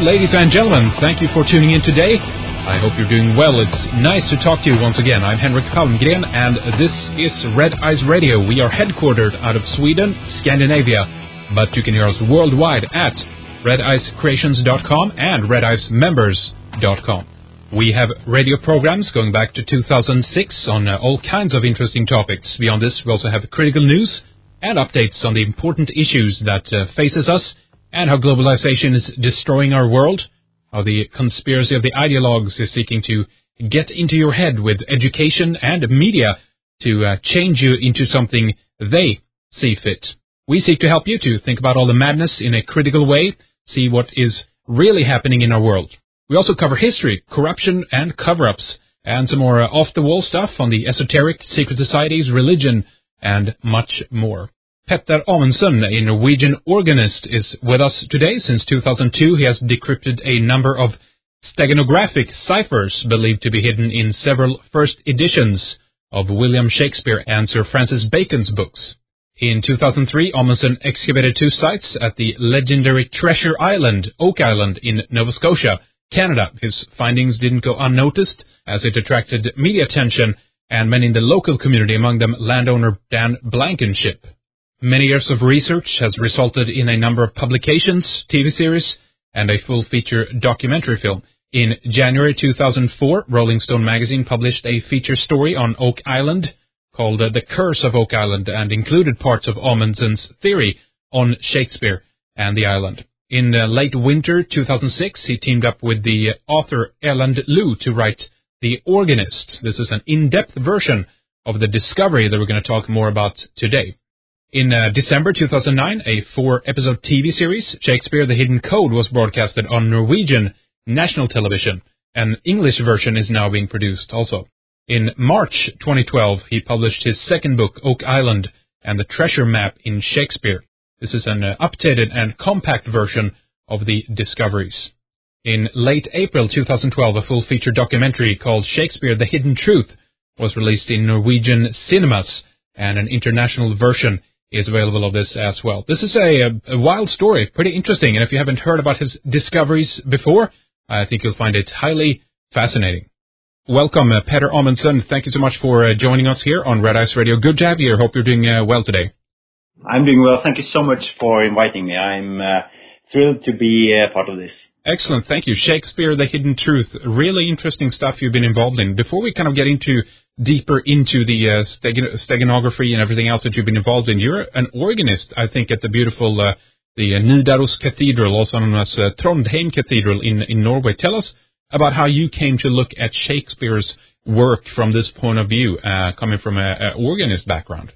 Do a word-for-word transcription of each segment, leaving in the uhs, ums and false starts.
ladies and gentlemen, thank you for tuning in today. I hope you're doing well. It's nice to talk to you once again. I'm Henrik Palmgren, and this is Red Eyes Radio. We are headquartered out of Sweden, Scandinavia, but you can hear us worldwide at red eyes creations dot com and red eyes members dot com. We have radio programs going back to two thousand six on uh, all kinds of interesting topics. Beyond this, we also have critical news and updates on the important issues that uh, faces us and how globalization is destroying our world, how the conspiracy of the ideologues is seeking to get into your head with education and media to uh, change you into something they see fit. We seek to help you to think about all the madness in a critical way, see what is really happening in our world. We also cover history, corruption, and cover-ups, and some more uh, off-the-wall stuff on the esoteric, secret societies, religion, and much more. Petter Amundsen, a Norwegian organist, is with us today. Since two thousand two, he has decrypted a number of steganographic ciphers believed to be hidden in several first editions of William Shakespeare and Sir Francis Bacon's books. In two thousand three, Amundsen excavated two sites at the legendary Treasure Island, Oak Island, in Nova Scotia, Canada. His findings didn't go unnoticed, as it attracted media attention and many in the local community, among them landowner Dan Blankenship. Many years of research has resulted in a number of publications, T V series, and a full-feature documentary film. In January two thousand four, Rolling Stone magazine published a feature story on Oak Island called uh, The Curse of Oak Island, and included parts of Amundsen's theory on Shakespeare and the island. In uh, late winter two thousand six, he teamed up with the uh, author Erland Loe to write The Organist. This is an in-depth version of the discovery that we're going to talk more about today. In uh, December two thousand nine, a four-episode T V series, Shakespeare the Hidden Code, was broadcasted on Norwegian national television. An English version is now being produced also. In March twenty twelve, he published his second book, Oak Island and the Treasure Map in Shakespeare. This is an uh, updated and compact version of the discoveries. In late April two thousand twelve, a full-feature documentary called Shakespeare the Hidden Truth was released in Norwegian cinemas, and an international version is available of this as well. This is a, a wild story, pretty interesting, and if you haven't heard about his discoveries before, I think you'll find it highly fascinating. Welcome, uh, Petter Amundsen. Thank you so much for uh, joining us here on Red Eyes Radio. Good to have you here. Hope you're doing uh, well today. I'm doing well. Thank you so much for inviting me. I'm uh, thrilled to be uh, part of this. Excellent. Thank you. Shakespeare, the Hidden Truth. Really interesting stuff you've been involved in. Before we kind of get into deeper into the uh, stegan- steganography and everything else that you've been involved in, you're an organist, I think, at the beautiful uh, the uh, Nidaros Cathedral, also known as uh, Trondheim Cathedral in, in Norway. Tell us about how you came to look at Shakespeare's work from this point of view, uh, coming from an organist background.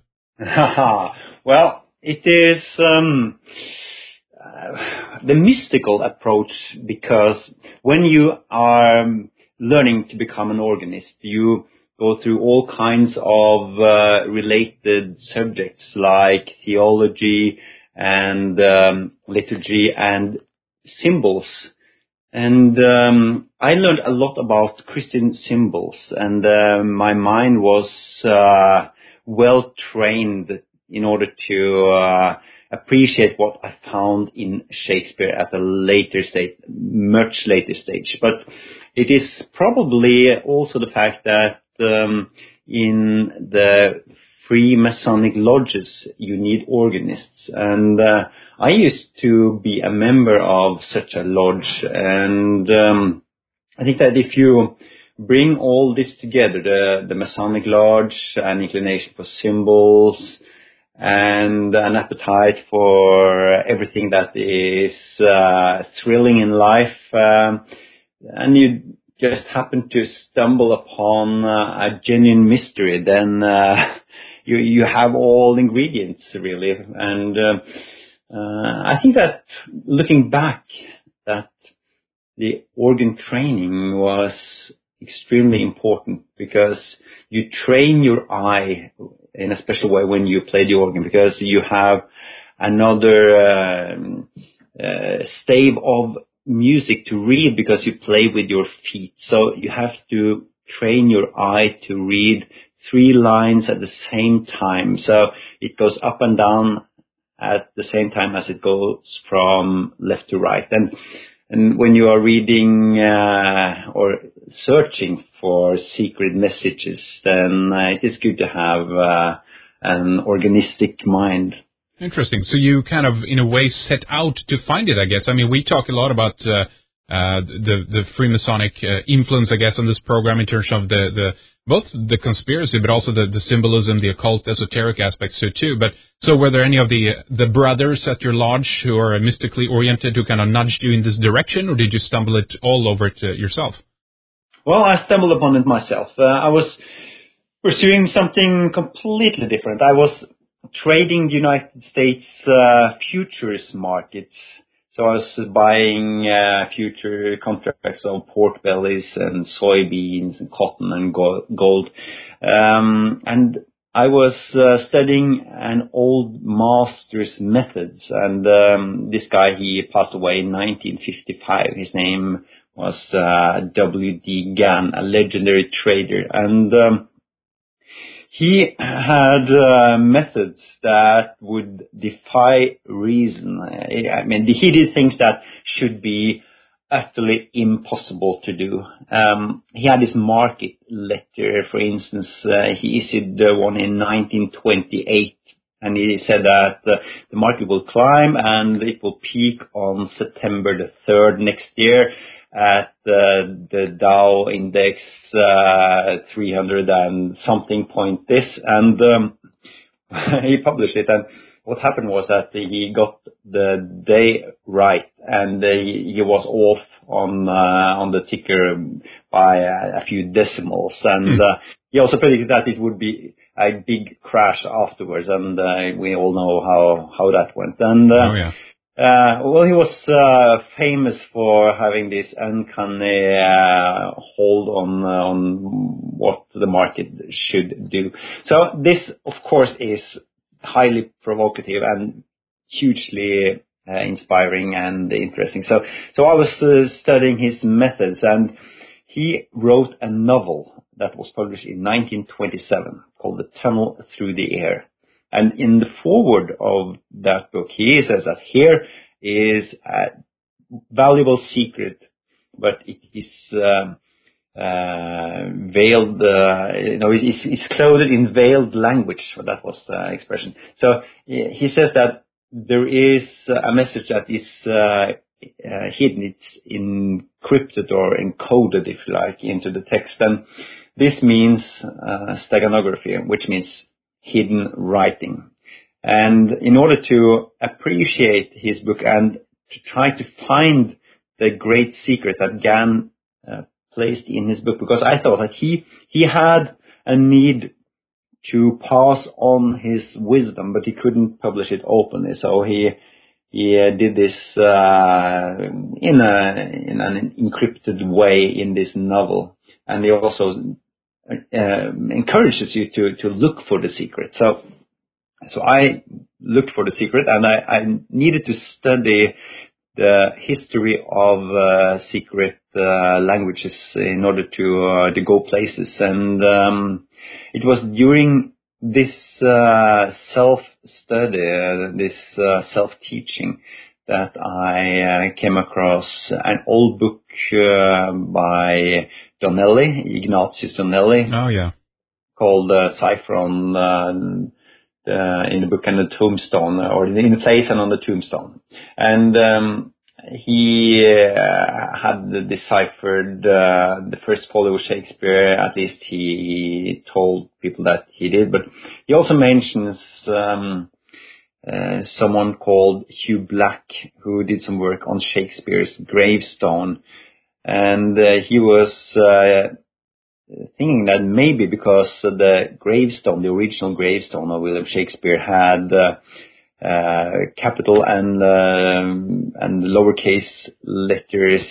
Well, it is um, uh, the mystical approach, because when you are learning to become an organist, you go through all kinds of uh, related subjects like theology and um, liturgy and symbols. And um, I learned a lot about Christian symbols, and uh, my mind was uh, well trained in order to uh, appreciate what I found in Shakespeare at a later stage, much later stage. But it is probably also the fact that um, in the Freemasonic lodges you need organists, and uh, I used to be a member of such a lodge, and um, I think that if you bring all this together, the, the Masonic lodge, an inclination for symbols, and an appetite for everything that is uh, thrilling in life, um, and you just happen to stumble upon uh, a genuine mystery, then uh, you you have all ingredients, really. And uh, uh, I think that looking back, that the organ training was extremely important, because you train your eye in a special way when you play the organ, because you have another um, uh, stave of music to read, because you play with your feet. So you have to train your eye to read three lines at the same time. So it goes up and down at the same time as it goes from left to right. And and when you are reading uh, or searching for secret messages, then uh, it is good to have uh, an organistic mind. Interesting. So you kind of, in a way, set out to find it, I guess. I mean, we talk a lot about uh, uh, the the Freemasonic uh, influence, I guess, on this program in terms of the, the both the conspiracy, but also the, the symbolism, the occult, esoteric aspects to it too. But so were there any of the the brothers at your lodge who are mystically oriented who kind of nudged you in this direction, or did you stumble it all over it uh, yourself? Well, I stumbled upon it myself. Uh, I was pursuing something completely different. I was trading the United States uh, futures markets. So I was buying uh, future contracts of pork bellies and soybeans and cotton and go- gold. Um, and I was uh, studying an old master's methods. And um, this guy, he passed away in nineteen fifty-five. His name was uh, W D Gann, a legendary trader. And um, he had uh, methods that would defy reason. I mean, he did things that should be utterly impossible to do. Um, he had this market letter, for instance. Uh, he issued uh, one in nineteen twenty-eight, and he said that uh, the market will climb and it will peak on September the third next year at uh, the Dow index uh, three hundred and something point this, and um, he published it. And what happened was that he got the day right, and uh, he was off on uh, on the ticker by a, a few decimals. And uh, he also predicted that it would be a big crash afterwards, and uh, we all know how how that went. And uh, oh yeah. Uh, well, he was uh, famous for having this uncanny uh, hold on uh, on what the market should do. So this, of course, is highly provocative and hugely uh, inspiring and interesting. So, so I was uh, studying his methods, and he wrote a novel that was published in nineteen twenty-seven called The Tunnel Through the Air. And in the foreword of that book, he says that here is a valuable secret, but it is um, uh, veiled, uh, you know, it's, it's clothed in veiled language. That was the expression. So he says that there is a message that is uh, uh, hidden. It's encrypted or encoded, if you like, into the text. And this means uh, steganography, which means hidden writing. And in order to appreciate his book and to try to find the great secret that Gann uh, placed in his book, because I thought that he he had a need to pass on his wisdom, but he couldn't publish it openly. So he he uh, did this uh, in a in an encrypted way in this novel, and he also Uh, encourages you to, to look for the secret. So, so I looked for the secret, and I, I needed to study the history of uh, secret uh, languages in order to uh, to go places. And um, it was during this uh, self-study, uh, this uh, self-teaching, that I uh, came across an old book uh, by Donnelly, Ignatius Donnelly. Oh, yeah. Called uh, Cipher on uh, the, in the book and the tombstone, or in the place and on the tombstone. And um, he uh, had deciphered uh, the first folio of Shakespeare, at least he told people that he did. But he also mentions um, uh, someone called Hugh Black, who did some work on Shakespeare's gravestone. And uh, he was uh, thinking that maybe because the gravestone, the original gravestone of William Shakespeare, had uh, uh, capital and uh, and lowercase letters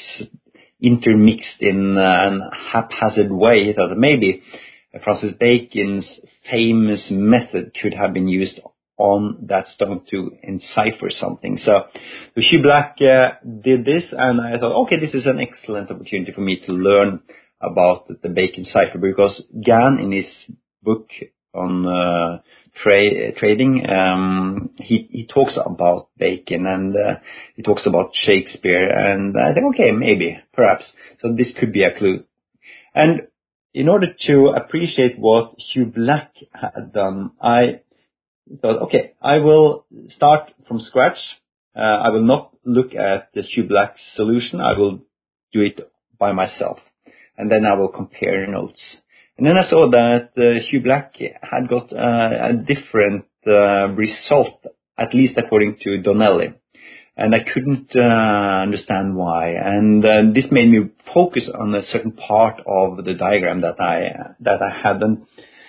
intermixed in an haphazard way, he thought that maybe Francis Bacon's famous method could have been used on that stone to encipher something. So, so Hugh Black uh, did this, and I thought, okay, this is an excellent opportunity for me to learn about the Bacon cipher, because Gann, in his book on uh, tra- trading, um, he, he talks about Bacon and uh, he talks about Shakespeare, and I think, okay, maybe, perhaps. So this could be a clue. And in order to appreciate what Hugh Black had done, I thought, okay, I will start from scratch. Uh, I will not look at the Hugh Black solution. I will do it by myself, and then I will compare notes. And then I saw that uh, Hugh Black had got uh, a different uh, result, at least according to Donnelly. And I couldn't uh, understand why. And uh, this made me focus on a certain part of the diagram that I that I had. And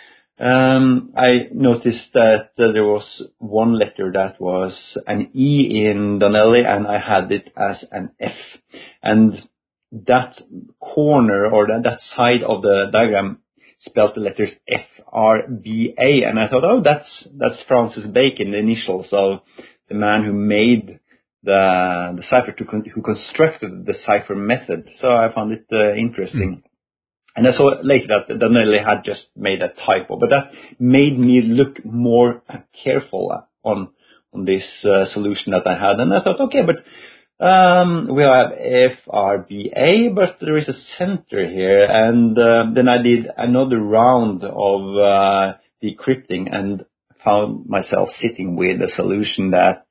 um, I noticed that uh, there was one letter that was an E in Donnelly, and I had it as an F. And that corner, or that, that side of the diagram, spelled the letters F R B A, and I thought, oh, that's that's Francis Bacon, the initials of the man who made the the cipher, to con- who constructed the cipher method. So I found it uh, interesting. Mm. And I saw later that Donnelly had just made a typo, but that made me look more careful on on this uh, solution that I had, and I thought, okay, but Um, we have F R B A, but there is a center here, and uh, then I did another round of uh, decrypting and found myself sitting with a solution that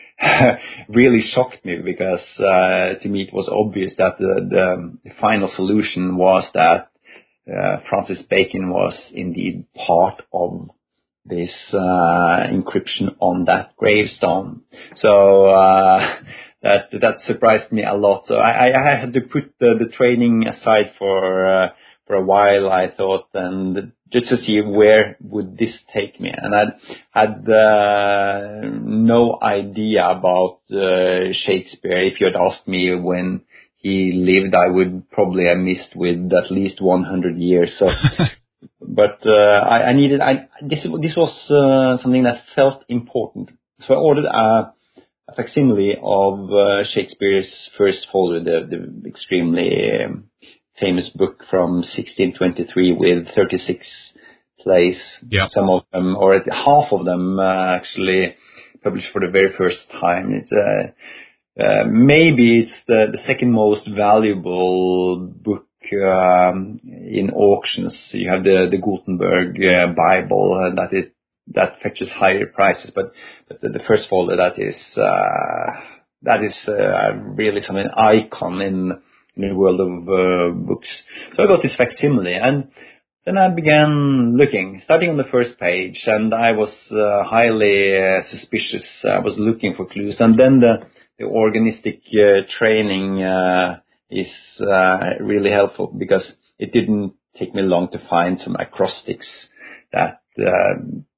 really shocked me, because uh, to me it was obvious that the, the final solution was that uh, Francis Bacon was indeed part of this uh, encryption on that gravestone. So uh, that that surprised me a lot. So I, I had to put the, the training aside for uh, for a while, I thought, and just to see where would this take me. And I had uh, no idea about uh, Shakespeare. If you had asked me when he lived, I would probably have missed with at least one hundred years. So. But uh, I, I needed. I, this this was uh, something that felt important, so I ordered a, a facsimile of uh, Shakespeare's first folio, the, the extremely um, famous book from sixteen twenty-three with thirty-six plays. Yeah. Some of them, or half of them, uh, actually published for the very first time. It's uh, uh, maybe it's the, the second most valuable book Um, in auctions. You have the the Gutenberg uh, Bible uh, that it that fetches higher prices, but, but the, the first folder that is uh, that is uh, really some an icon in, in the world of uh, books. So I got this facsimile, and then I began looking, starting on the first page, and I was uh, highly uh, suspicious. I was looking for clues, and then the the organistic uh, training. Uh, is uh, really helpful, because it didn't take me long to find some acrostics that, uh,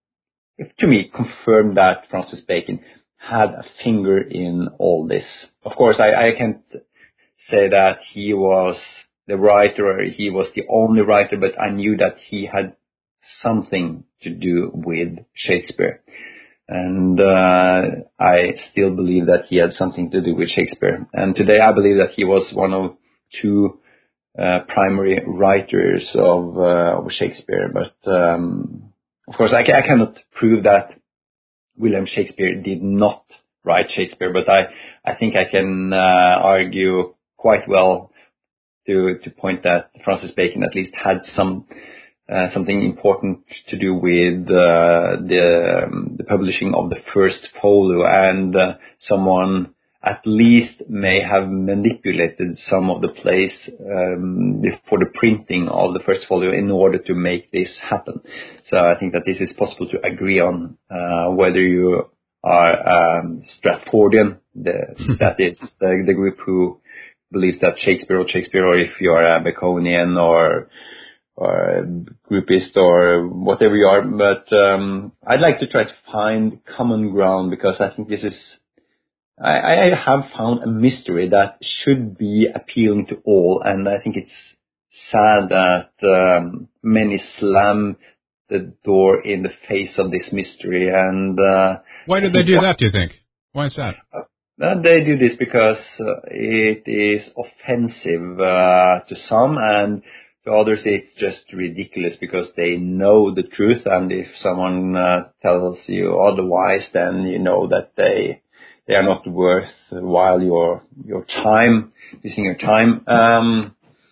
to me, confirmed that Francis Bacon had a finger in all this. Of course, I, I can't say that he was the writer or he was the only writer, but I knew that he had something to do with Shakespeare. And uh, I still believe that he had something to do with Shakespeare. And today I believe that he was one of two uh, primary writers of, uh, of Shakespeare. But um, of course, I, ca- I cannot prove that William Shakespeare did not write Shakespeare. But I, I think I can uh, argue quite well to to point that Francis Bacon at least had some. Uh, something important to do with uh, the, um, the publishing of the first folio, and uh, someone at least may have manipulated some of the plays um, for the printing of the first folio in order to make this happen. So I think that this is possible to agree on, uh, whether you are um, Stratfordian, the, that is the, the group who believes that Shakespeare or Shakespeare, or if you are a Baconian or or groupist or whatever you are, but um, I'd like to try to find common ground, because I think this is, I, I have found a mystery that should be appealing to all, and I think it's sad that um, many slam the door in the face of this mystery. And uh, why did they do that, do you think? Why is that? Uh, they do this because uh, it is offensive uh, to some, and To others, it's just ridiculous because they know the truth, and if someone uh, tells you otherwise, then you know that they they are not worth while your your time, using your time. Um,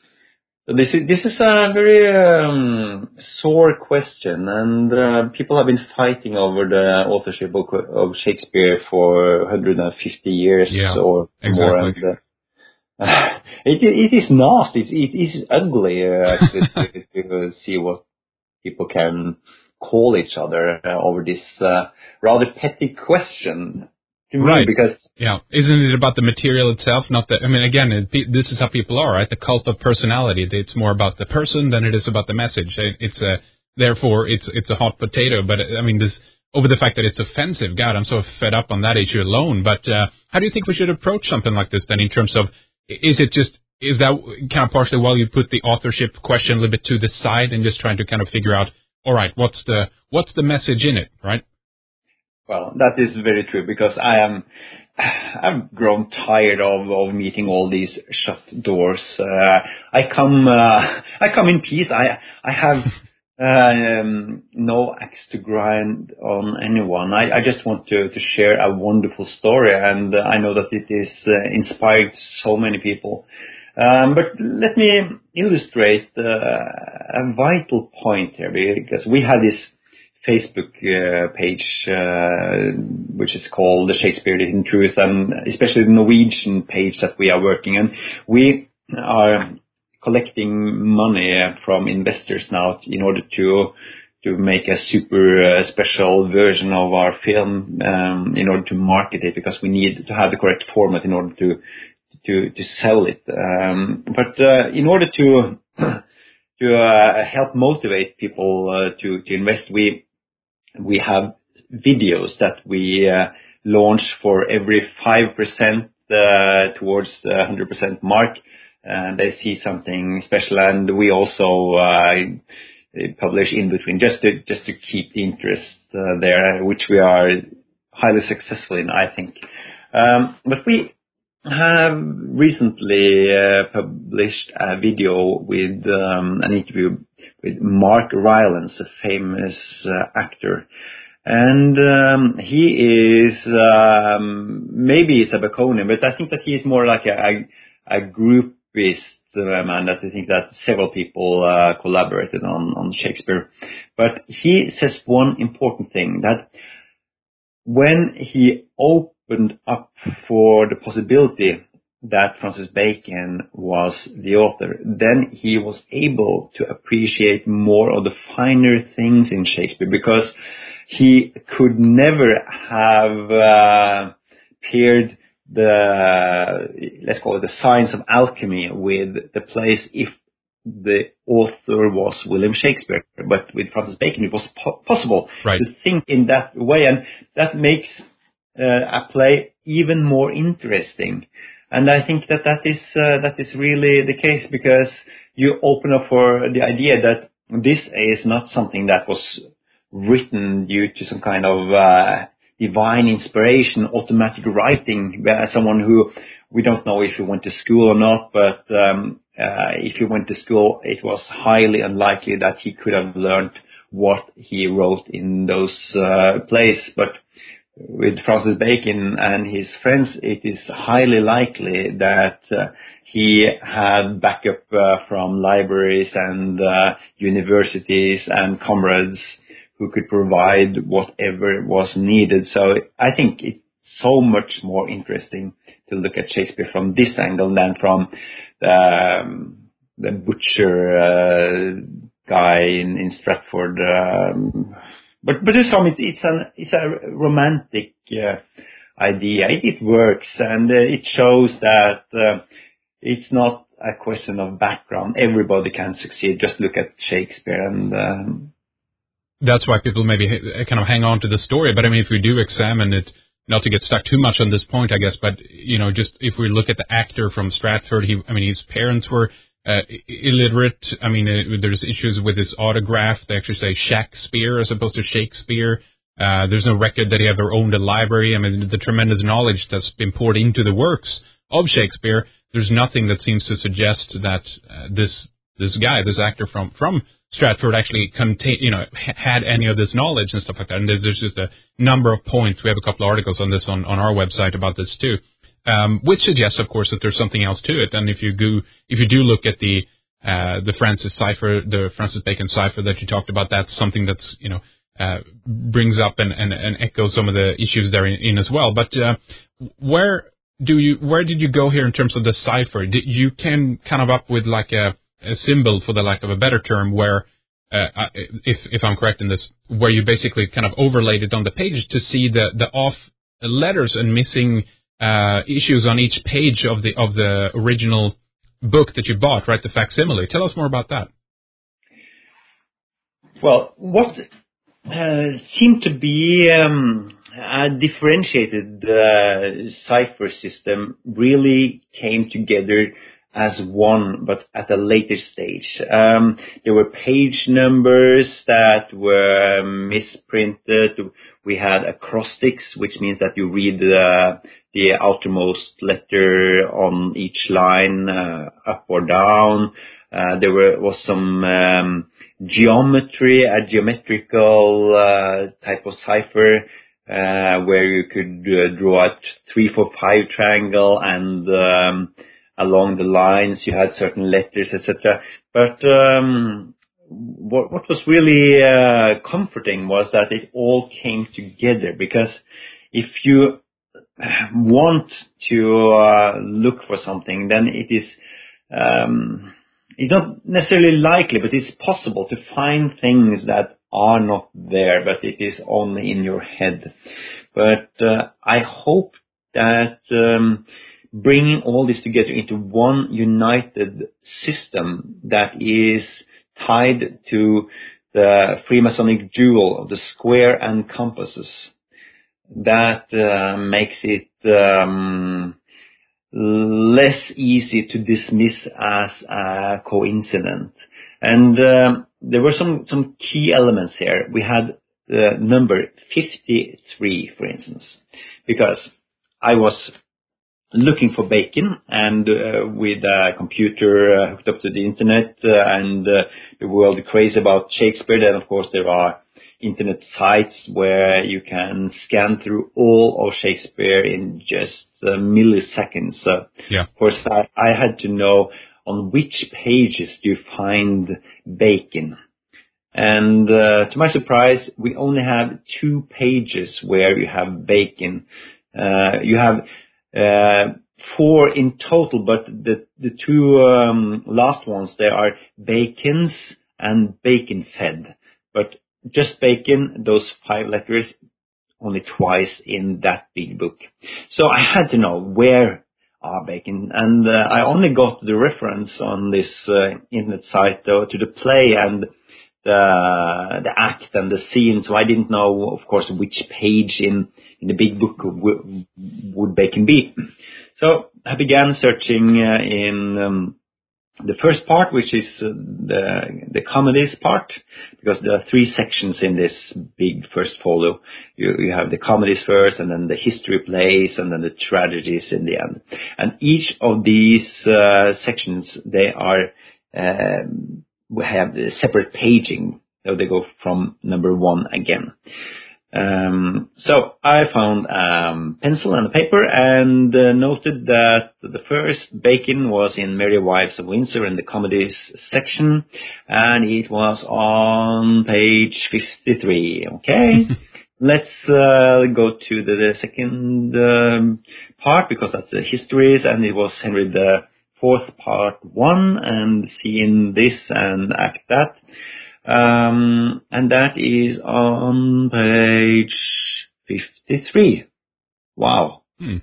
so this is this is a very um, sore question, and uh, people have been fighting over the authorship of, of Shakespeare for one hundred fifty years yeah, or exactly. more. And, uh, Uh, it, it is nasty. It, it is ugly uh, to, to, to see what people can call each other uh, over this uh, rather petty question to me. Right. Because yeah, isn't it about the material itself? Not that. I mean, again, it, this is how people are, right? The cult of personality. It's more about the person than it is about the message. It, it's a therefore it's it's a hot potato. But I mean, this over the fact that it's offensive. God, I'm so fed up on that issue alone. But uh, how do you think we should approach something like this then, in terms of? Is it just, is that kind of partially while you put the authorship question a little bit to the side and just trying to kind of figure out, all right, what's the, what's the message in it, right? Well, that is very true, because I am, I've grown tired of, of meeting all these shut doors. Uh, I come, uh, I come in peace. I, I have, um, no axe to grind on anyone. I, I just want to, to share a wonderful story, and uh, I know that it is uh, inspired so many people. Um, but let me illustrate uh, a vital point here, because we have this Facebook uh, page, uh, which is called The Shakespeare The Hidden Truth, and especially the Norwegian page that we are working on. We are collecting money from investors now in order to to make a super uh, special version of our film, um, in order to market it, because we need to have the correct format in order to to to sell it. Um, but uh, in order to to uh, help motivate people uh, to to invest, we we have videos that we uh, launch for every five percent uh, towards the one hundred percent mark. And they see something special, and we also uh, publish in between, just to just to keep the interest uh, there, which we are highly successful in, I think. Um, but we have recently uh, published a video with um, an interview with Mark Rylance, a famous uh, actor. And um, he is, um, maybe he's a Baconian, but I think that he is more like a, a, a groupist uh, man, that I think that several people uh, collaborated on, on Shakespeare. But he says one important thing, that when he opened up for the possibility that Francis Bacon was the author, then he was able to appreciate more of the finer things in Shakespeare, because he could never have uh, paired the, let's call it the science of alchemy with the plays if the author was William Shakespeare. But with Francis Bacon, it was po- possible right. to think in that way, and that makes uh, a play even more interesting. And I think that that is uh, that is really the case, because you open up for the idea that this is not something that was written due to some kind of uh, divine inspiration, automatic writing, by someone who, we don't know if he went to school or not, but um, uh, if he went to school, it was highly unlikely that he could have learned what he wrote in those uh, plays. But with Francis Bacon and his friends, it is highly likely that uh, he had backup uh, from libraries and uh, universities and comrades who could provide whatever was needed. So I think it's so much more interesting to look at Shakespeare from this angle than from the, um, the butcher uh, guy in, in Stratford. Um, but but to some, it's it's, an, it's a romantic uh, idea. It, it works, and uh, it shows that uh, it's not a question of background. Everybody can succeed. Just look at Shakespeare, and um, that's why people maybe kind of hang on to the story. But I mean, if we do examine it, not to get stuck too much on this point, I guess, but, you know, just if we look at the actor from Stratford, he, I mean, his parents were uh, illiterate. I mean, uh, there's issues with his autograph. They actually say Shakespeare as opposed to Shakespeare. Uh, there's no record that he ever owned a library. I mean, the tremendous knowledge that's been poured into the works of Shakespeare, there's nothing that seems to suggest that uh, this this guy, this actor from from Stratford, actually contain, you know, ha- had any of this knowledge and stuff like that. And there's, there's just a number of points. We have a couple of articles on this on, on our website about this too, um, which suggests, of course, that there's something else to it. And if you go, if you do look at the uh, the Francis cipher, the Francis Bacon cipher that you talked about, that's something that's, you know, uh, brings up and, and, and echoes some of the issues there in, in as well. But uh, where do you, where did you go here in terms of the cipher? Did you came kind of up with like a a symbol, for the lack of a better term, where, uh, if if I'm correct in this, where you basically kind of overlaid it on the page to see the, the off letters and missing uh, issues on each page of the of the original book that you bought, right? The facsimile. Tell us more about that. Well, what uh, seemed to be um, a differentiated uh, cipher system really came together as one, but at a later stage. Um, there were page numbers that were misprinted. We had acrostics, which means that you read uh, the outermost letter on each line, uh, up or down. Uh, there were, was some um, geometry, a geometrical uh, type of cipher, uh, where you could uh, draw a three, four, five triangle, and um, along the lines you had certain letters, et cetera. But um, what, what was really uh, comforting was that it all came together, because if you want to uh, look for something, then it is um, it's not necessarily likely, but it's possible to find things that are not there, but it is only in your head. But uh, I hope that um, bringing all this together into one united system that is tied to the Freemasonic jewel of the square and compasses, that uh, makes it um, less easy to dismiss as a coincidence. And um, there were some, some key elements here. We had the number fifty-three, for instance, because I was looking for Bacon, and uh, with a computer uh, hooked up to the internet, uh, and uh, the world crazy about Shakespeare, then of course there are internet sites where you can scan through all of Shakespeare in just uh, milliseconds. So yeah. Of course I, I had to know on which pages do you find Bacon. And uh, to my surprise, we only have two pages where you have Bacon. Uh, you have uh, four in total, but the the two um, last ones, they are Bacon's and Bacon fed. But just Bacon, those five letters, only twice in that big book. So I had to know where are Bacon, and uh, I only got the reference on this uh, internet site though, to the play and the the act and the scene, so I didn't know, of course, which page in, in the big book w- would Bacon be. So I began searching uh, in um, the first part, which is uh, the the comedies part, because there are three sections in this big first folio. You, you have the comedies first, and then the history plays, and then the tragedies in the end. And each of these uh, sections, they are um, we have the separate paging, so they go from number one again. Um, so I found um, pencil and a paper, and uh, noted that the first Bacon was in Merry Wives of Windsor in the comedies section, and it was on page fifty-three. Okay, let's uh, go to the, the second um, part, because that's the histories, and it was Henry the Fourth part one, and seeing this and act that. Um, and that is on page fifty-three. Wow. Hmm.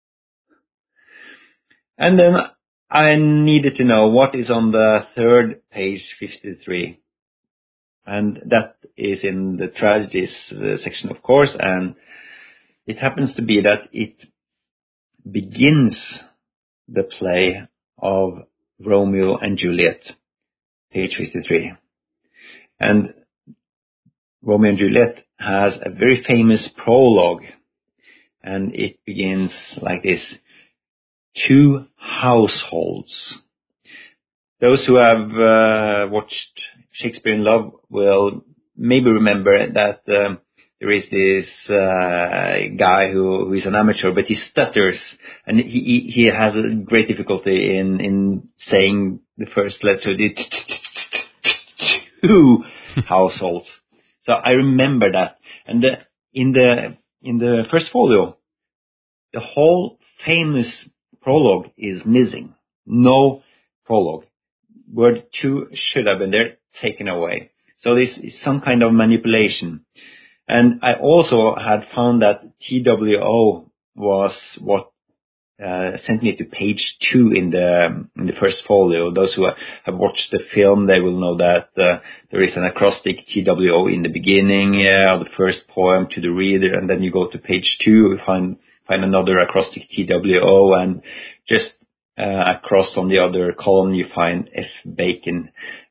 And then I needed to know what is on the third page, fifty-three. And that is in the tragedies uh, section, of course, and it happens to be that it begins the play of Romeo and Juliet, page fifty-three. And Romeo and Juliet has a very famous prologue, and it begins like this: two households. those who have uh, watched Shakespeare in Love will maybe remember that um, there is this uh, guy who, who is an amateur, but he stutters, and he he has a great difficulty in, in saying the first letter, the two households. So I remember that. And the, in the in the first folio, the whole famous prologue is missing. No prologue. Word two should have been there, taken away. So this is some kind of manipulation. And I also had found that T W O was what uh, sent me to page two in the in the first folio. Those who have watched the film, they will know that uh, there is an acrostic T W O in the beginning uh, of the first poem to the reader, and then you go to page two, you find find another acrostic T W O, and just uh, across on the other column you find F. Bacon.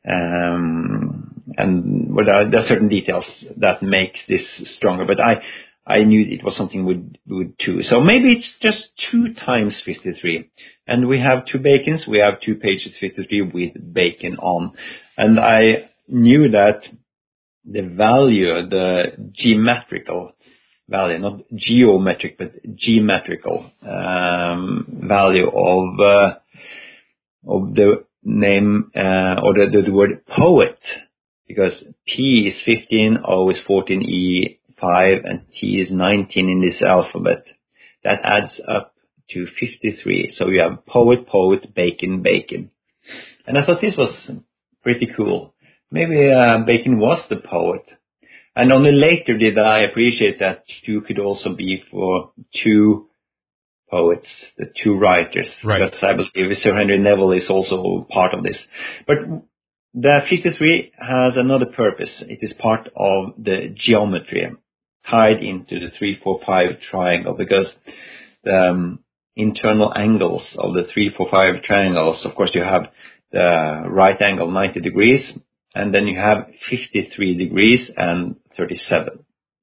Um, and well, there are certain details that makes this stronger, but I I knew it was something with with two. So maybe it's just two times fifty-three, and we have two Bacons. We have two pages fifty-three with Bacon on, and I knew that the value, the geometrical value, not geometric, but geometrical um, value of uh, of the name uh, or the, the word poet, because P is fifteen, O is fourteen, E five, and T is nineteen in this alphabet. That adds up to fifty-three. So you have poet, poet, Bacon, Bacon. And I thought this was pretty cool. Maybe uh, Bacon was the poet. And only later did I appreciate that two could also be for two poets, the two writers. Right. Because I believe Sir Henry Neville is also part of this. But the fifty-three has another purpose. It is part of the geometry tied into the three four five triangle, because the um, internal angles of the three four five triangles, of course, you have the right angle ninety degrees, and then you have fifty-three degrees and thirty-seven.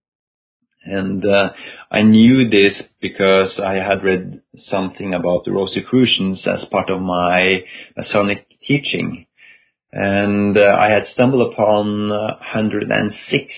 And uh, I knew this because I had read something about the Rosicrucians as part of my Masonic teaching. And uh, I had stumbled upon uh, one hundred six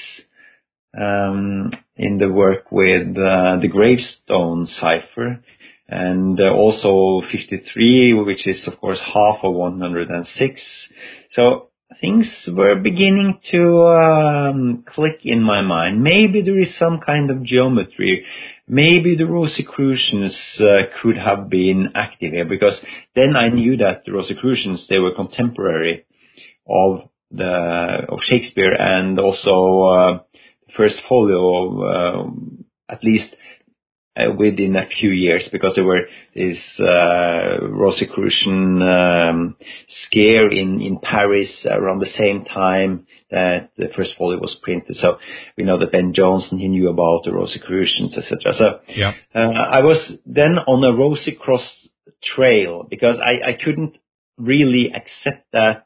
um, in the work with uh, the gravestone cipher, and uh, also fifty-three, which is of course half of one hundred six. So things were beginning to um, click in my mind. Maybe there is some kind of geometry. Maybe the Rosicrucians uh, could have been active here, because then I knew that the Rosicrucians, they were contemporary of the of Shakespeare, and also uh, the first folio of, uh, at least uh, within a few years, because there were this uh, Rosicrucian um, scare in in Paris around the same time that the first folio was printed. So we know that Ben Jonson, he knew about the Rosicrucians, et cetera. So yeah. uh, I was then on a Rosicross trail, because I, I couldn't really accept that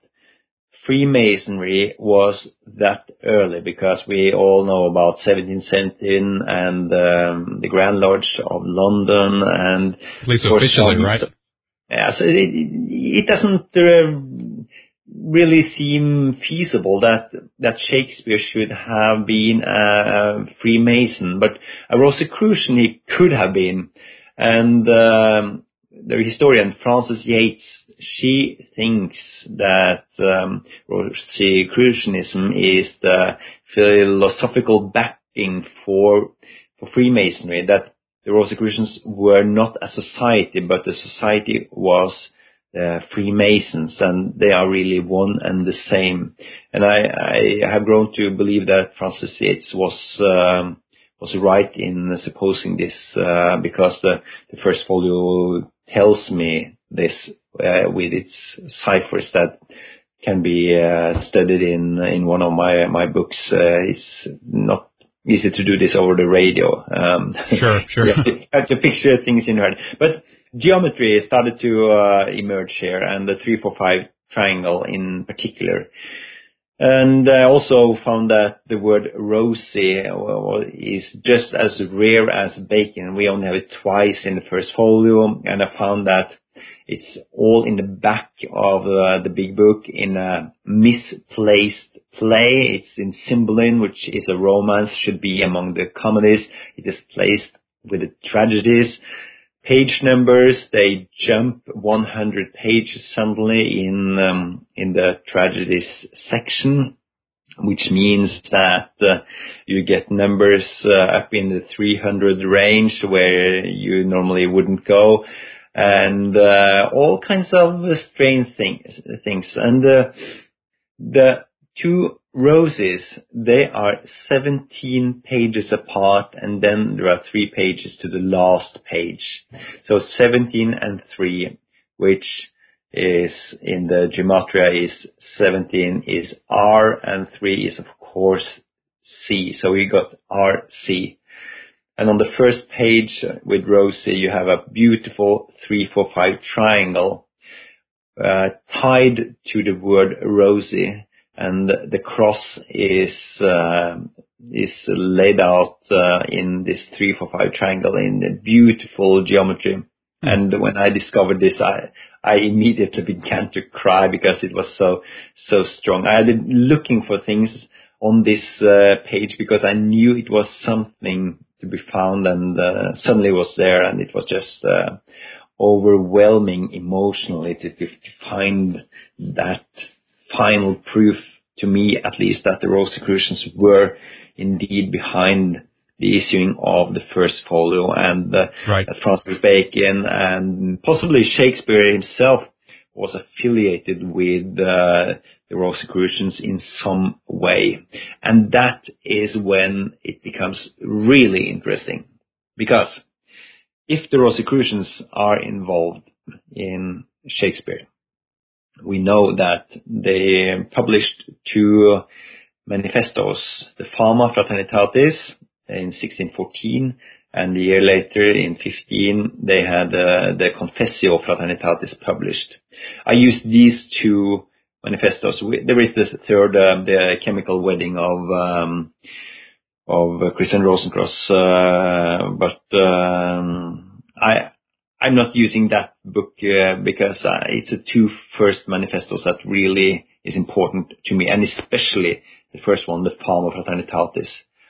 Freemasonry was that early, because we all know about seventeen seventeen and um, the Grand Lodge of London, and at least officially, some, right? So, yeah, so it, it doesn't uh, really seem feasible that that Shakespeare should have been a Freemason, but a Rosicrucian he could have been. And um, the historian Frances Yates, she thinks that um, Rosicrucianism is the philosophical backing for for Freemasonry, that the Rosicrucians were not a society, but the society was the Freemasons, and they are really one and the same. And I, I have grown to believe that Frances Yates was um, was right in supposing this, uh, because the, the first folio tells me this uh, with its ciphers that can be uh, studied in in one of my my books. Uh, it's not easy to do this over the radio. Um, sure, sure. You have to, have to picture things in your head. But geometry started to uh, emerge here, and the three four five triangle in particular. And I also found that the word rosy is just as rare as Bacon. We only have it twice in the first folio, and I found that It's all in the back of uh, the big book in a misplaced play. It's in Cymbeline, which is a romance, should be among the comedies. It is placed with the tragedies. Page numbers, they jump one hundred pages suddenly in um, in the tragedies section, which means that uh, you get numbers uh, up in the three hundred range where you normally wouldn't go, and uh, all kinds of strange things. things. And uh, the two roses, they are seventeen pages apart, and then there are three pages to the last page. So seventeen and three, which is in the gematria is seventeen is R, and three is of course C. So we got R C. And on the first page with Rosie, you have a beautiful three four five triangle uh, tied to the word Rosie. And the cross is uh, is laid out uh, in this three four five triangle in the beautiful geometry. Mm. And when I discovered this, I I immediately began to cry because it was so so strong. I had been looking for things on this uh, page because I knew it was something to be found, and uh, suddenly it was there, and it was just uh, overwhelming emotionally to, to find that final proof, to me at least, that the Rosicrucians were indeed behind the issuing of the first folio, and uh, right. that Francis Bacon and possibly Shakespeare himself was affiliated with uh, the Rosicrucians in some way. And that is when it becomes really interesting, because if the Rosicrucians are involved in Shakespeare, we know that they published two manifestos, the Fama Fraternitatis in sixteen fourteen, and a year later in fifteen they had uh, the Confessio Fraternitatis published. I used these two manifestos. There is the third, uh, the Chemical Wedding of um, of Christian Rosencross, uh, but um, I. I'm not using that book uh, because uh, it's the two first manifestos that really is important to me, and especially the first one, the Fama Fraternitatis.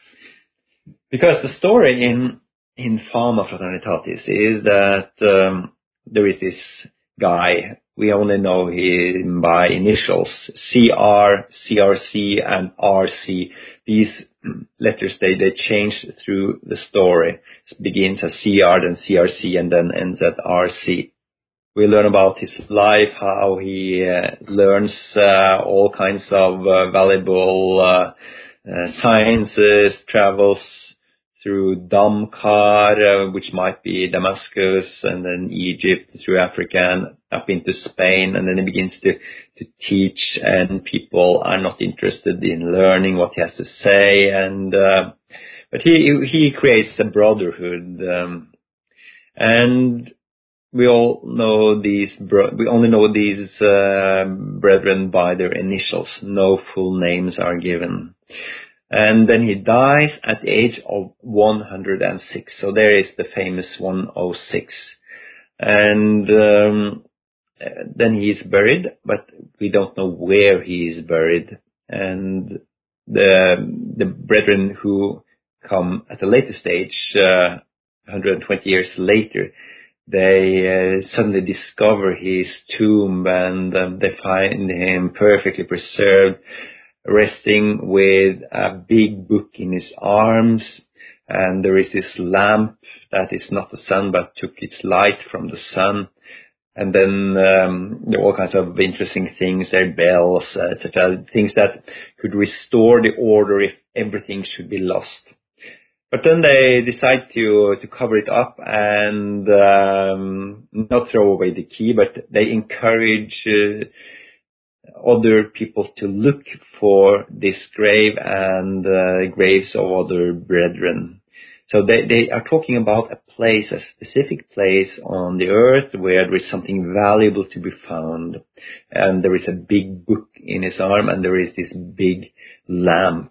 Because the story in in Fama Fraternitatis is that um, there is this guy, we only know him by initials, C R, C R C, and R C. These letters, they, they change through the story. It begins as C R, then C R C, and then ends at R C. We learn about his life, how he uh, learns uh, all kinds of uh, valuable uh, uh, sciences, travels through Damkar, uh, which might be Damascus, and then Egypt, through Africa, and up into Spain, and then he begins to, to teach, and people are not interested in learning what he has to say, and uh, but he he creates a brotherhood, um, and we all know these. Bro- we only know these uh, brethren by their initials. No full names are given. And then he dies at the age of one hundred six. So there is the famous one oh six. And um, then he is buried, but we don't know where he is buried. And the the brethren who come at a later stage, uh, one hundred twenty years later, they uh, suddenly discover his tomb, and um, they find him perfectly preserved, resting with a big book in his arms, and there is this lamp that is not the sun but took its light from the sun. And then um, there are all kinds of interesting things, there are bells, uh, et cetera, things that could restore the order if everything should be lost. But then they decide to to cover it up and um, not throw away the key, but they encourage uh, other people to look for this grave and uh, graves of other brethren. So they, they are talking about a place, a specific place on the earth where there is something valuable to be found. And there is a big book in his arm, and there is this big lamp.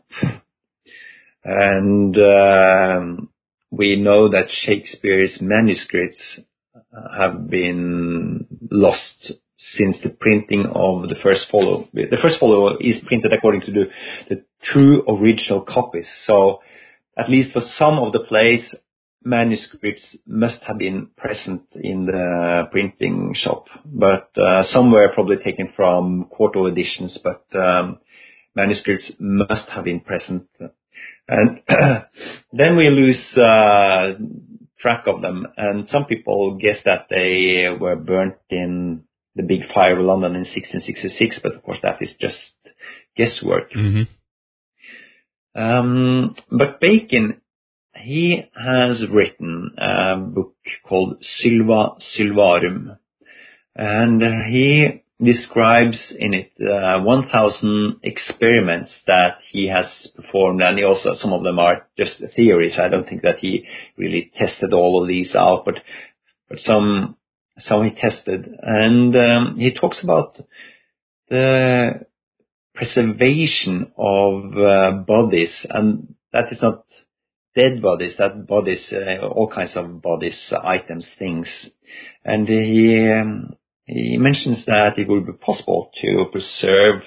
And um, we know that Shakespeare's manuscripts have been lost since the printing of the first folio. The first folio is printed according to the, the true original copies. So at least for some of the plays, manuscripts must have been present in the printing shop, but uh, some were probably taken from quarto editions, but um, manuscripts must have been present. And then we lose uh, track of them, and some people guess that they were burnt in the big fire of London in sixteen sixty-six, but of course that is just guesswork. Mm-hmm. Um, but Bacon, he has written a book called Sylva Sylvarum, and he describes in it uh, one thousand experiments that he has performed, and he also, some of them are just theories. I don't think that he really tested all of these out, but but some some he tested, and um, he talks about the preservation of uh, bodies, and that is not dead bodies, that bodies, uh, all kinds of bodies, items, things. And he, um, he mentions that it would be possible to preserve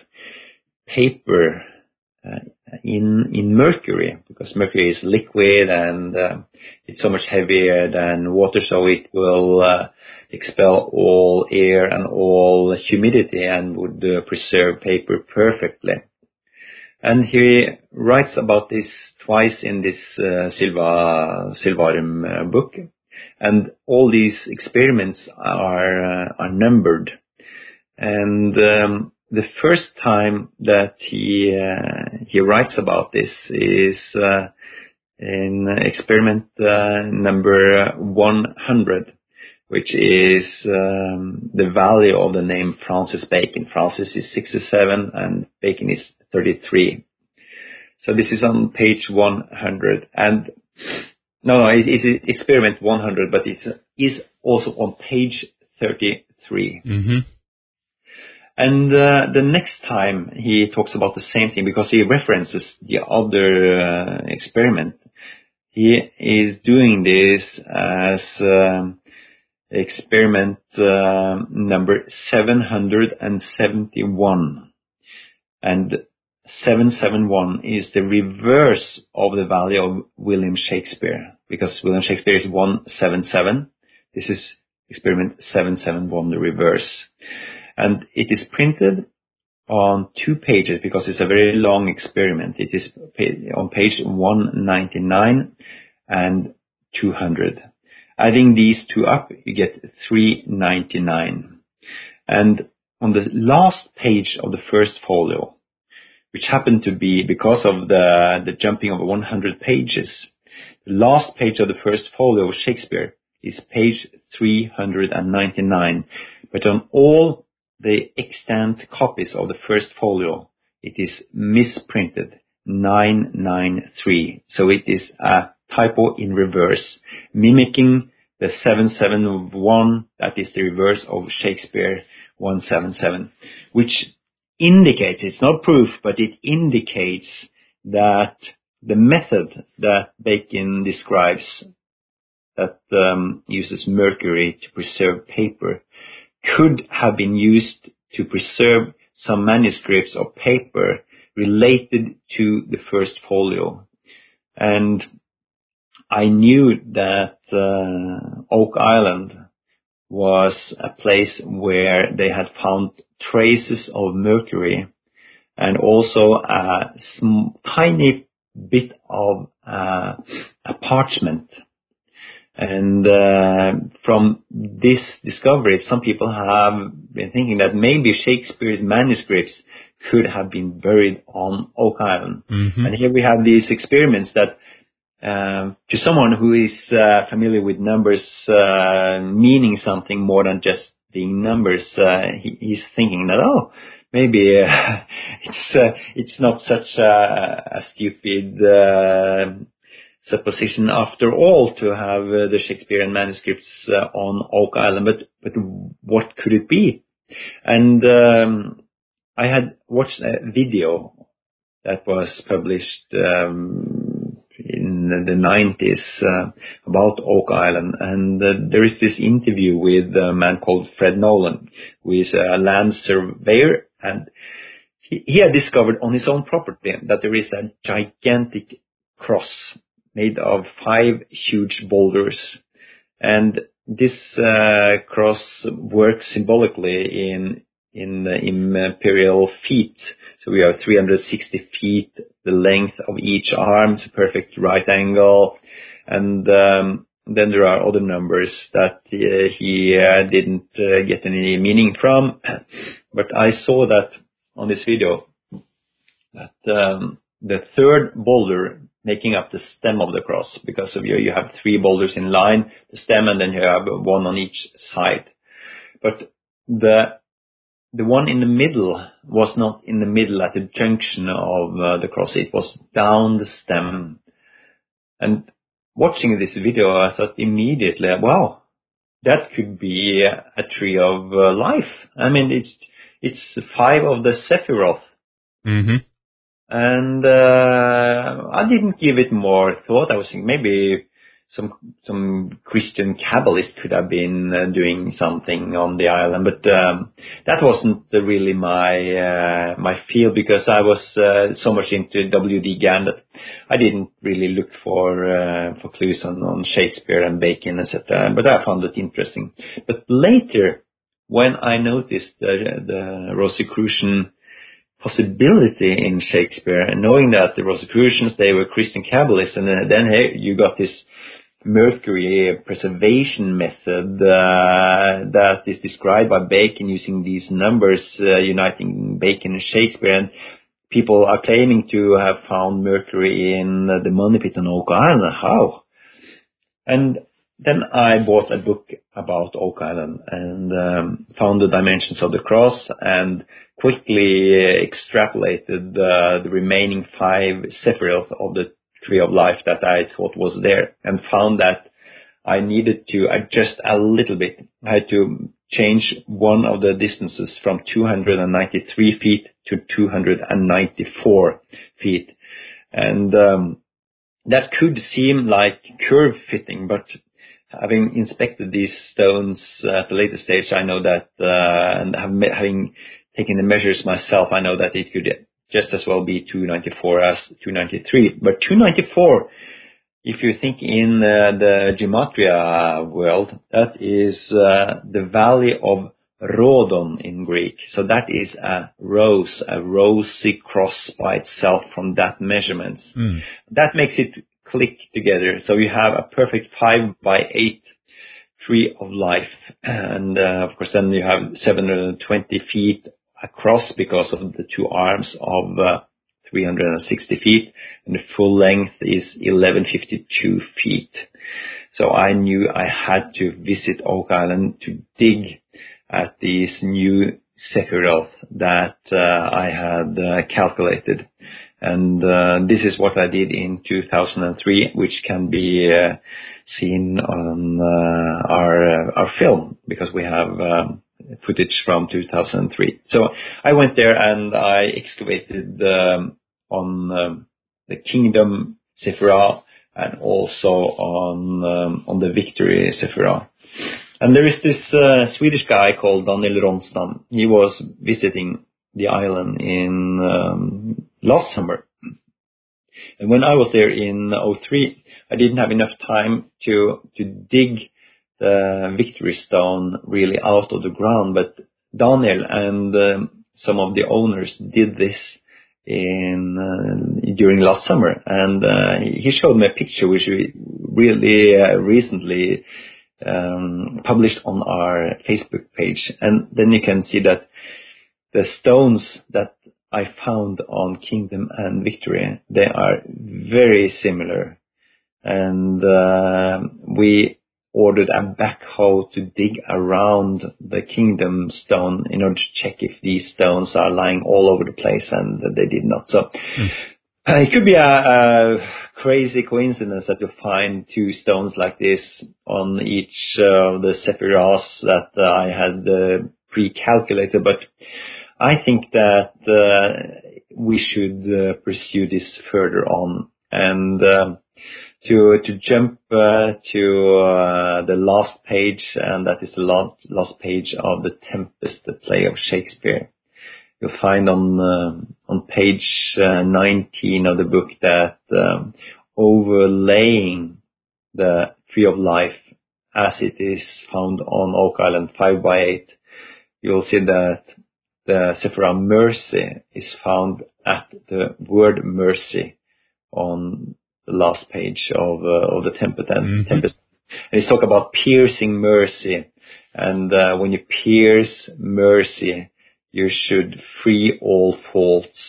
paper uh, in in mercury, because mercury is liquid and uh, it's so much heavier than water, so it will uh, expel all air and all humidity and would uh, preserve paper perfectly. And he writes about this twice in this uh, Sylva Sylvarum uh, book, and all these experiments are uh, are numbered. And um, the first time that he uh, he writes about this is uh, in experiment uh, number one hundred, which is um, the value of the name Francis Bacon. Francis is sixty-seven and Bacon is thirty-three. So this is on page one hundred, and no, no, it is experiment one hundred, but it is also on page thirty-three. Mm-hmm. And uh, the next time he talks about the same thing, because he references the other uh, experiment, he is doing this as um, experiment uh, number seven hundred seventy-one. And seven seventy-one is the reverse of the value of William Shakespeare, because William Shakespeare is one seventy-seven. This is experiment seven seventy-one, the reverse. And it is printed on two pages because it's a very long experiment. It is on page one ninety-nine and two hundred. Adding these two up, you get three ninety-nine. And on the last page of the first folio, which happened to be, because of the, the jumping of one hundred pages, the last page of the first folio of Shakespeare is page three ninety-nine. But on all the extant copies of the first folio, it is misprinted, nine ninety-three. So it is a typo in reverse, mimicking the seven seventy-one, that is the reverse of Shakespeare one seventy-seven, which indicates, it's not proof, but it indicates that the method that Bacon describes, that um, uses mercury to preserve paper, could have been used to preserve some manuscripts of paper related to the first folio. And I knew that uh, Oak Island was a place where they had found traces of mercury, and also a sm- tiny bit of uh, a parchment. And uh, from this discovery, some people have been thinking that maybe Shakespeare's manuscripts could have been buried on Oak Island. Mm-hmm. And here we have these experiments that, uh, to someone who is uh, familiar with numbers uh, meaning something more than just being numbers, uh, he, he's thinking that, oh, maybe uh, it's uh, it's not such a, a stupid Uh, supposition after all to have uh, the Shakespearean manuscripts uh, on Oak Island, but but what could it be? And um, I had watched a video that was published um, in in the nineties uh, about Oak Island, and uh, there is this interview with a man called Fred Nolan, who is a land surveyor, and he, he had discovered on his own property that there is a gigantic cross made of five huge boulders, and this uh, cross works symbolically in in the imperial feet. So we have three hundred sixty feet, the length of each arm, it's a perfect right angle. And um, then there are other numbers that uh, he uh, didn't uh, get any meaning from. But I saw that on this video, that um, the third boulder making up the stem of the cross, because of you, you have three boulders in line, the stem, and then you have one on each side. But the The one in the middle was not in the middle at the junction of uh, the cross. It was down the stem. And watching this video, I thought immediately, wow, that could be a tree of uh, life. I mean, it's it's five of the Sephiroth. Mm-hmm. And uh, I didn't give it more thought. I was thinking maybe some some Christian Kabbalist could have been uh, doing something on the island, but um, that wasn't really my uh, my field, because I was uh, so much into W D Gann that I didn't really look for uh, for clues on, on Shakespeare and Bacon, et cetera. But I found it interesting. But later, when I noticed the, the Rosicrucian possibility in Shakespeare, and knowing that the Rosicrucians, they were Christian Kabbalists, and then hey, you got this Mercury preservation method uh, that is described by Bacon using these numbers, uh, uniting Bacon and Shakespeare, and people are claiming to have found Mercury in uh, the money pit on Oak Island. How? And then I bought a book about Oak Island and um, found the dimensions of the cross, and quickly uh, extrapolated uh, the remaining five Sephiroth of the Tree of Life that I thought was there, and found that I needed to adjust a little bit. I had to change one of the distances from two hundred ninety-three feet to two hundred ninety-four feet. And um, that could seem like curve fitting, but having inspected these stones at a later stage, I know that, uh, and having taken the measures myself, I know that it could just as well be two ninety-four as two ninety-three. But two ninety-four, if you think in uh, the gematria world, that is uh, the valley of Rhodon in Greek. So that is a rose, a rosy cross by itself from that measurements. Mm. That makes it click together. So you have a perfect five by eight tree of life. And uh, of course then you have seven hundred twenty feet across because of the two arms of uh, three hundred sixty feet, and the full length is eleven fifty-two feet. So I knew I had to visit Oak Island to dig at these new Sephiroth that uh, I had uh, calculated. And uh, this is what I did in two thousand three, which can be uh, seen on uh, our uh, our film, because we have um, footage from two thousand three. So I went there and I excavated um, on um, the Kingdom Sephirah and also on um, on the Victory Sephirah. And there is this uh, Swedish guy called Daniel Ronstam. He was visiting the island in um, last summer. And when I was there in oh three, I didn't have enough time to to dig the Victory Stone really out of the ground. But Daniel and um, some of the owners did this in uh, during last summer, and uh, he showed me a picture which we really uh, recently um, published on our Facebook page. And then you can see that the stones that I found on Kingdom and Victory, they are very similar. And uh, we ordered a backhoe to dig around the Kingdom stone in order to check if these stones are lying all over the place, and they did not. So mm. uh, it could be a, a crazy coincidence that you find two stones like this on each of uh, the Sephiroths that uh, I had uh, pre-calculated, but I think that uh, we should uh, pursue this further on. And um, to to jump uh, to uh, the last page, and that is the last, last page of The Tempest, the play of Shakespeare. You'll find on uh, on page uh, nineteen of the book that um, overlaying the Tree of Life as it is found on Oak Island five by eight, you'll see that the Sephora Mercy is found at the word mercy on the last page of uh, of the Tempest. And mm-hmm. Tempest. And it's talk about piercing mercy, and uh, when you pierce mercy, you should free all faults,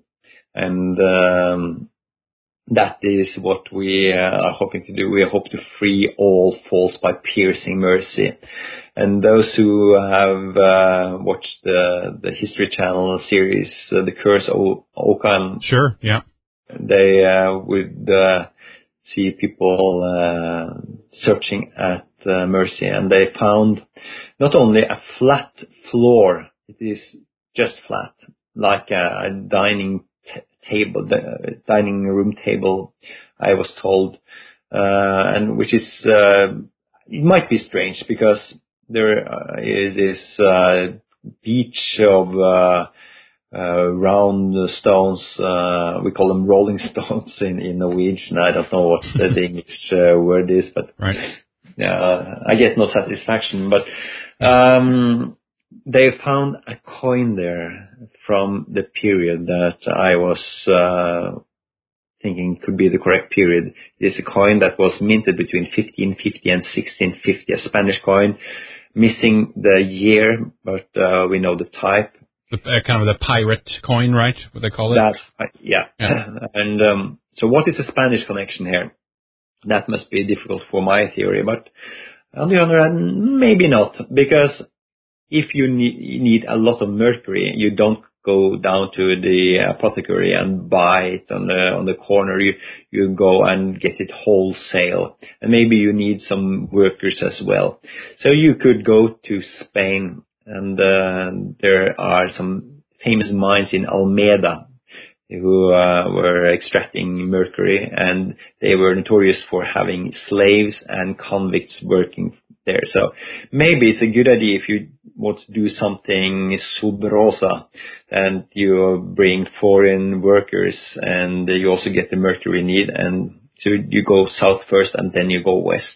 and um, that is what we uh, are hoping to do. We hope to free all faults by piercing mercy. And those who have uh, watched the the History Channel series, uh, The Curse of Oak Island, sure, yeah, they uh, would uh, see people uh, searching at uh, mercy, and they found not only a flat floor. It is just flat, like a, a dining t- table, the dining room table, I was told, uh, and which is, uh, it might be strange because there uh, is this uh, beach of uh, uh, round stones, uh, we call them rolling stones in, in Norwegian. I don't know what the English uh, word is, but right. uh, I get no satisfaction. But um, they found a coin there from the period that I was uh, thinking could be the correct period. It is a coin that was minted between fifteen fifty and sixteen fifty, a Spanish coin, missing the year, but uh, we know the type. The, uh, kind of the pirate coin, right? What they call it? That's, yeah. yeah. And um, so what is the Spanish connection here? That must be difficult for my theory, but on the other hand, maybe not, because if you need, you need a lot of mercury, you don't go down to the apothecary and buy it on the on the corner. You you go and get it wholesale, and maybe you need some workers as well. So you could go to Spain, and uh, there are some famous mines in Almeida who uh, were extracting mercury, and they were notorious for having slaves and convicts working there. So maybe it's a good idea if you want to do something sub rosa, and you bring foreign workers, and you also get the mercury you need, and so you go south first and then you go west.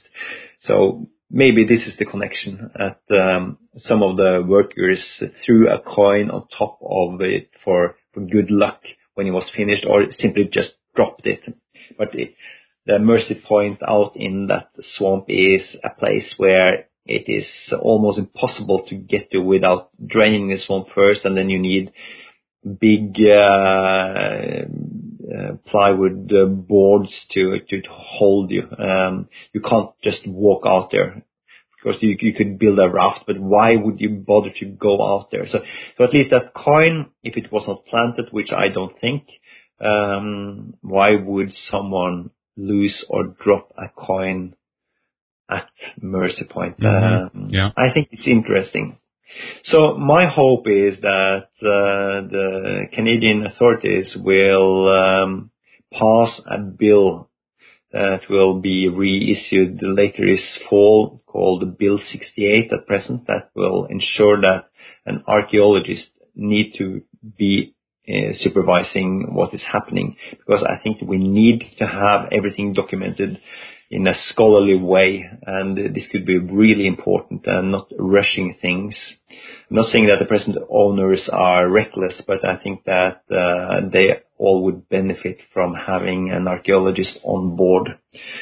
So maybe this is the connection. At um, some of the workers threw a coin on top of it for, for good luck when it was finished, or simply just dropped it. But it, the Mercy Point out in that swamp is a place where it is almost impossible to get to without draining the swamp first, and then you need big uh, uh, plywood uh, boards to, to to hold you. Um, you can't just walk out there. Of course, you, you could build a raft, but why would you bother to go out there? So, so at least that coin, if it was not planted, which I don't think, um, why would someone lose or drop a coin at Mercy Point? Mm-hmm. Um, yeah. I think it's interesting. So my hope is that uh, the Canadian authorities will um, pass a bill that will be reissued later this fall, called Bill sixty-eight at present, that will ensure that an archaeologist need to be uh, supervising what is happening, because I think we need to have everything documented in a scholarly way, and this could be really important, and not rushing things. I'm not saying that the present owners are reckless, but I think that uh, they all would benefit from having an archaeologist on board.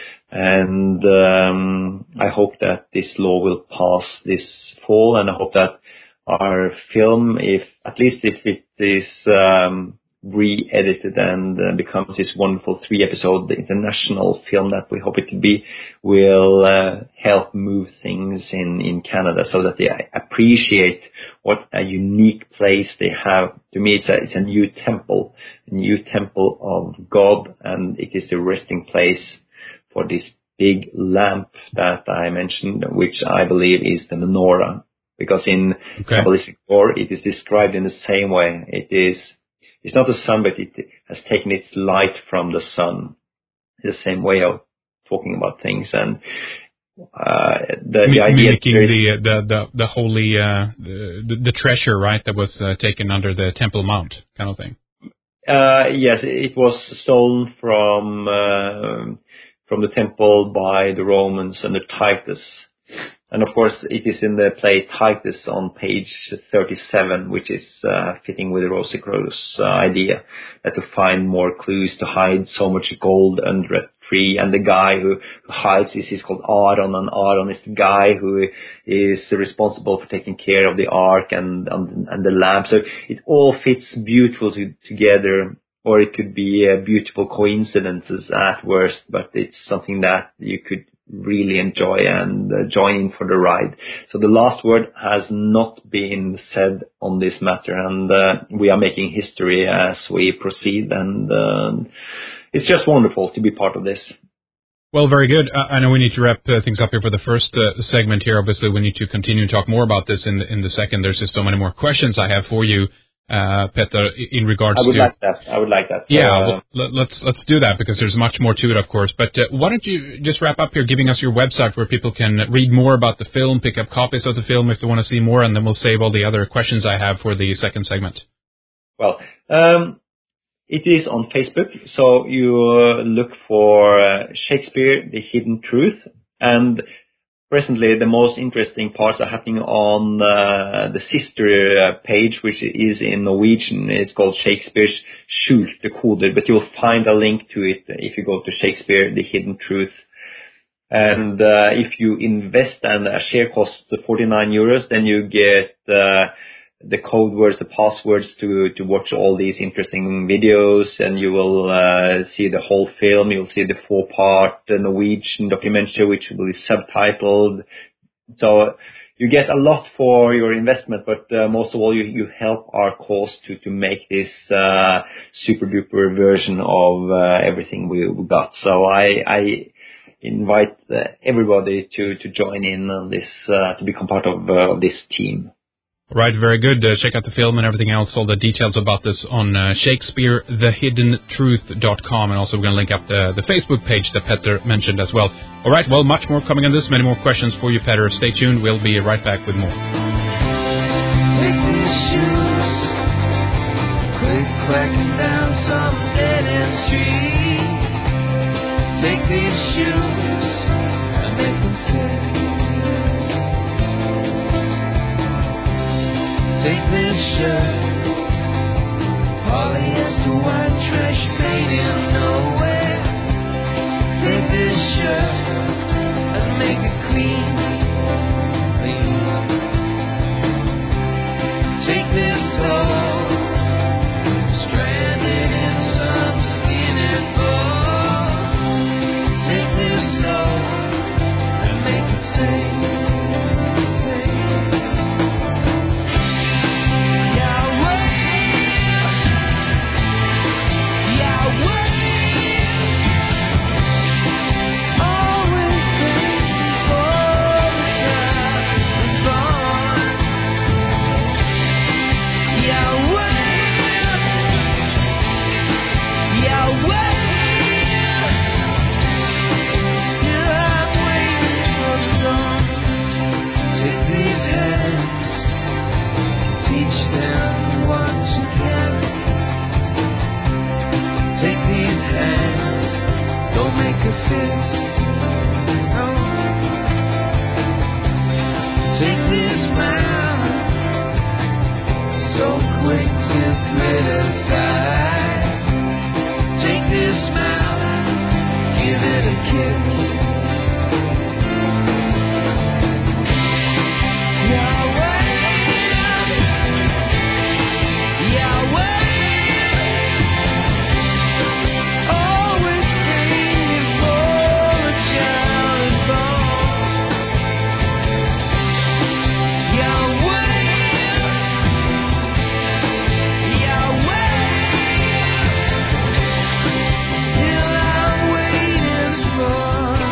And um, I hope that this law will pass this fall, and I hope that our film, if at least if it is um, re-edited and uh, becomes this wonderful three-episode international film that we hope it to be, will uh, help move things in, in Canada so that they appreciate what a unique place they have. To me, it's a, it's a new temple, a new temple of God, and it is the resting place for this big lamp that I mentioned, which I believe is the menorah, because in okay. Kabbalistic lore it is described in the same way. It is It's not the sun, but it has taken its light from the sun. the same way of talking about things. And uh, the, M- the idea mimicking the, the the the holy uh, the, the treasure, right, that was uh, taken under the Temple Mount, kind of thing. Uh, yes, it was stolen from uh, from the temple by the Romans under Titus. And of course, it is in the play Titus on page thirty-seven, which is uh, fitting with the Rosicrucius uh, idea that to find more clues to hide so much gold under a tree. And the guy who, who hides this is called Aaron, and Aaron is the guy who is responsible for taking care of the ark and and, and the lamp. So it all fits beautifully together. Or it could be uh, beautiful coincidences at worst, but it's something that you could really enjoy and uh, join in for the ride. So the last word has not been said on this matter, and uh, we are making history as we proceed, and uh, it's just wonderful to be part of this. Well, very good. Uh, I know we need to wrap uh, things up here for the first uh, segment here. Obviously, we need to continue to talk more about this in the, in the second. There's just so many more questions I have for you. Uh, Petter, in regards to... I would to, like that. I would like that. Yeah, uh, well, let, let's let's do that because there's much more to it, of course. But uh, why don't you just wrap up here, giving us your website where people can read more about the film, pick up copies of the film if they want to see more, and then we'll save all the other questions I have for the second segment. Well, um, it is on Facebook, so you uh, look for uh, Shakespeare: The Hidden Truth, and presently, the most interesting parts are happening on uh, the sister uh, page, which is in Norwegian. It's called Shakespeare's Skjulte Koder, but you'll find a link to it if you go to Shakespeare: The Hidden Truth. And uh, if you invest and a share costs forty-nine euros, then you get uh, the code words, the passwords to, to watch all these interesting videos, and you will uh, see the whole film. You'll see the four-part uh, Norwegian documentary, which will be subtitled. So you get a lot for your investment, but uh, most of all, you, you help our cause to, to make this uh, super-duper version of uh, everything we, we got. So I, I invite uh, everybody to, to join in on this, uh, to become part of uh, this team. Right, very good. Uh, check out the film and everything else, all the details about this on uh, Shakespeare the Hidden Truth dot com, and also we're going to link up the, the Facebook page that Petter mentioned as well. All right, well, much more coming on this, many more questions for you, Petter. Stay tuned. We'll be right back with more. Take these shoes, quick clacking down some dead-end street. Take these shoes and make them fit. Take this shirt, polyester white trash made in nowhere. Take this shirt and make it clean, clean. Take this soul, stranded in some skin and bone. Take this soul and make it safe. Still I'm waiting for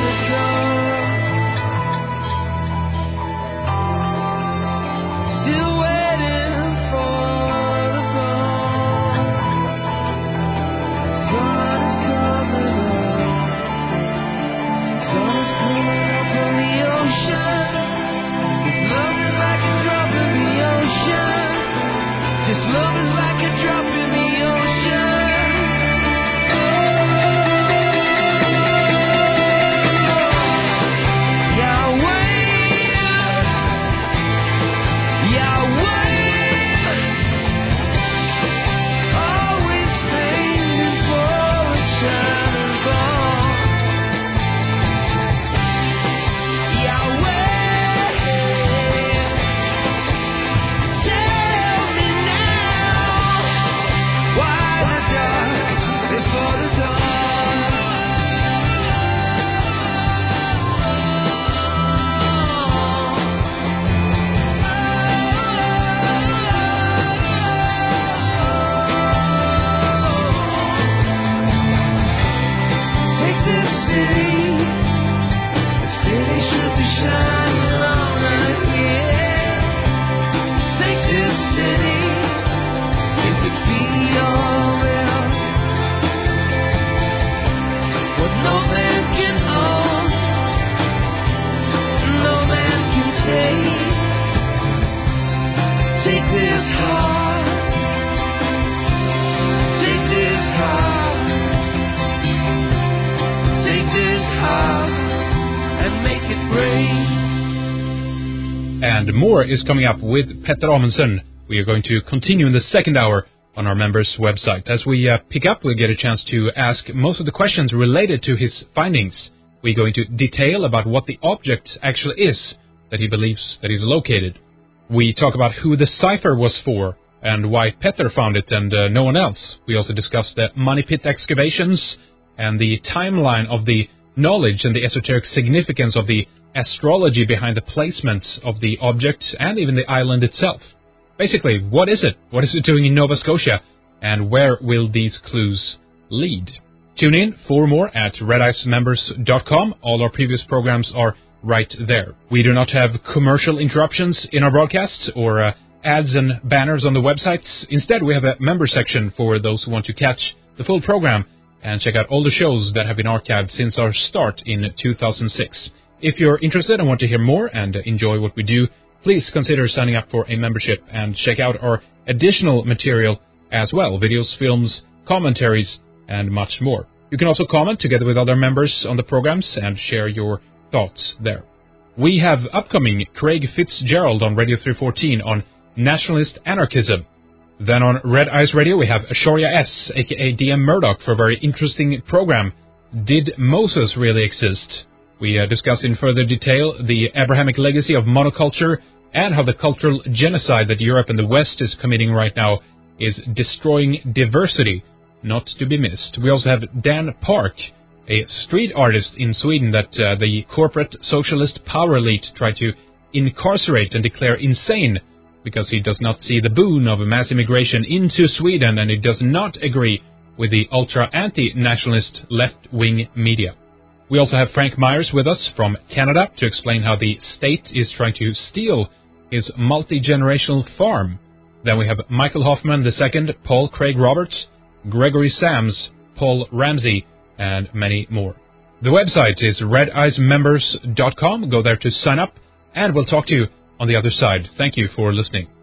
and more is coming up with Petter Amundsen. We are going to continue in the second hour on our members' website. As we uh, pick up, we'll get a chance to ask most of the questions related to his findings. We go into detail about what the object actually is that he believes that is located. We talk about who the cipher was for and why Petter found it and uh, no one else. We also discuss the money pit excavations and the timeline of the knowledge and the esoteric significance of the astrology behind the placement of the object and even the island itself. Basically, what is it? What is it doing in Nova Scotia? And where will these clues lead? Tune in for more at red ice members dot com. All our previous programs are right there. We do not have commercial interruptions in our broadcasts or uh, ads and banners on the websites. Instead, we have a member section for those who want to catch the full program and check out all the shows that have been archived since our start in two thousand six. If you're interested and want to hear more and enjoy what we do, please consider signing up for a membership and check out our additional material as well, videos, films, commentaries, and much more. You can also comment together with other members on the programs and share your thoughts there. We have upcoming Craig Fitzgerald on Radio three fourteen on nationalist anarchism. Then on Red Ice Radio we have Shoria S, aka D M Murdoch, for a very interesting program, Did Moses Really Exist? We uh, discuss in further detail the Abrahamic legacy of monoculture and how the cultural genocide that Europe and the West is committing right now is destroying diversity, not to be missed. We also have Dan Park, a street artist in Sweden that uh, the corporate socialist power elite tried to incarcerate and declare insane because he does not see the boon of mass immigration into Sweden and he does not agree with the ultra-anti-nationalist left-wing media. We also have Frank Myers with us from Canada to explain how the state is trying to steal his multi-generational farm. Then we have Michael Hoffman the second, Paul Craig Roberts, Gregory Sams, Paul Ramsey, and many more. The website is red ice members dot com. Go there to sign up, and we'll talk to you on the other side. Thank you for listening.